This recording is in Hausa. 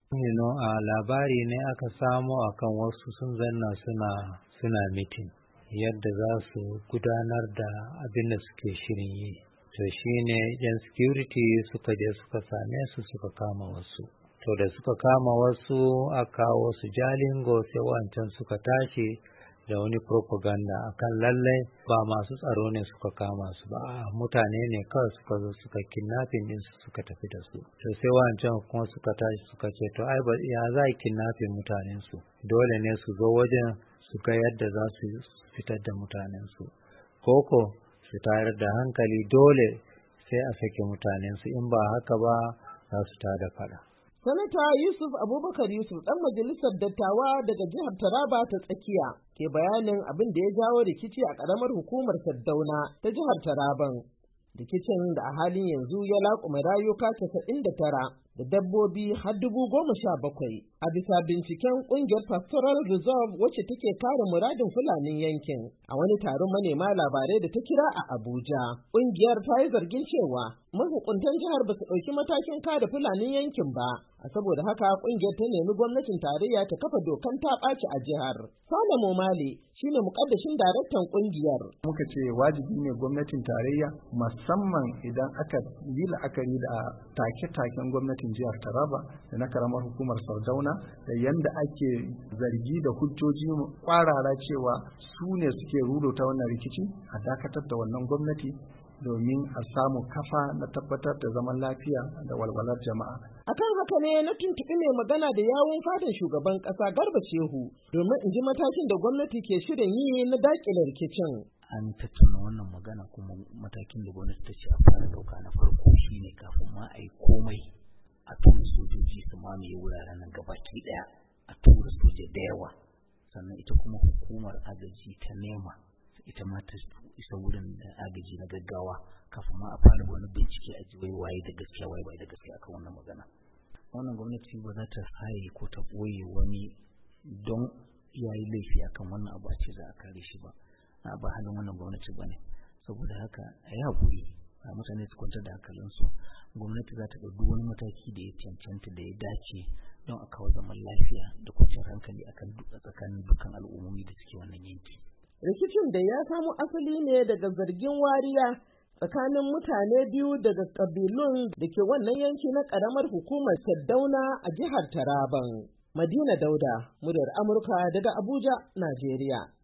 A labari ne aka samo akan wasu sun zanna suna mitin yadda za su gudanar da abin da suke shirin yi. To shine yan security suka je suka same su suka kama wasu. To da suka kama wasu aka kawo su Jalingo sai wancan suka tashi da wani propaganda akan lallai ba masu tsaro ne suka kama su ba, mutane ne kawai suka zo suka kidnapping din su suka tafi da su. To sai wancan kuma suka tashi suka ce to ai ba ya za a kidnapping mutanen su, dole ne su zo wajen su ga yadda za su fitar da mutanen su, koko su tayar da hankali dole sai a sake mutanen su, in ba haka ba za su tada fada. Sanata Yusuf Abubakar Yusuf ɗan majalisar dattawa daga jihar Taraba ta tsakiya ke bayanin abin da ya jawo rikici a ƙaramar hukumar Saddauna ta jihar Taraban. Rikicin da a halin yanzu ya laƙume rayuka 99 da dabbobi har 17,000 a bisa binciken ƙungiyar Pastoral Reserve wacce take kare muradin Fulanin yankin. A wani taron manema labarai da ta kira a Abuja, ƙungiyar ta yi zargin cewa mahukuntan jihar ba su ɗauki matakin kare Fulanin yankin ba, a saboda haka ƙungiyar ta nemi gwamnatin tarayya ta kafa dokan ta ɓaci a jihar. Sale Momale shine muƙaddashin daraktan ƙungiyar. Muka ce wajibi ne gwamnatin tarayya, musamman idan aka yi la'akari da take-taken gwamnatin jihar Taraba da na karamar hukumar Sardauna da yanda ake zargi da hujjoji kwarara cewa su ne suke rubuta wannan rikici, a dakatar da wannan gwamnati domin a samu kafa na tabbatar da zaman lafiya da walwalar jama'a. Akan haka ne na tuntuɓi mai magana da yawun fadin shugaban ƙasa Garba Shehu domin in ji matakin da gwamnati ke shirin yi na daƙile rikicin. An tattauna wannan magana kuma matakin da gwamnati ta ce a fara ɗauka na farko shine kafin ma a yi komai a tura sojoji su mamaye wuraren nan gabaki ɗaya, a tura soja da yawa, sannan ita kuma hukumar agaji ta nema ita ma ta isa wurin da agaji na gaggawa kafin ma a fara wani bincike a ji waye da gaskiya waye bai da gaskiya akan wannan magana. Wannan gwamnati ba za ta haye ko ta ɓoye wani don yayi laifi akan wannan abu a ce za a kare shi ba. Ba halin wannan gwamnati ba ne, saboda haka a yi haƙuri a mutane su kwantar da hankalinsu. Gwamnati za ta ɗauki wani mataki da ya cancanta da ya dace don a kawo zaman lafiya da kwanciyar hankali a tsakanin dukkan al'ummomi da suke wannan yanki. Rikicin da ya samo asali ne daga zargin wariya tsakanin mutane biyu daga ƙabilun da ke wannan yanki na ƙaramar hukumar Saddauna a jihar Taraban. Madina Dauda, muryar Amurka daga Abuja, Najeriya.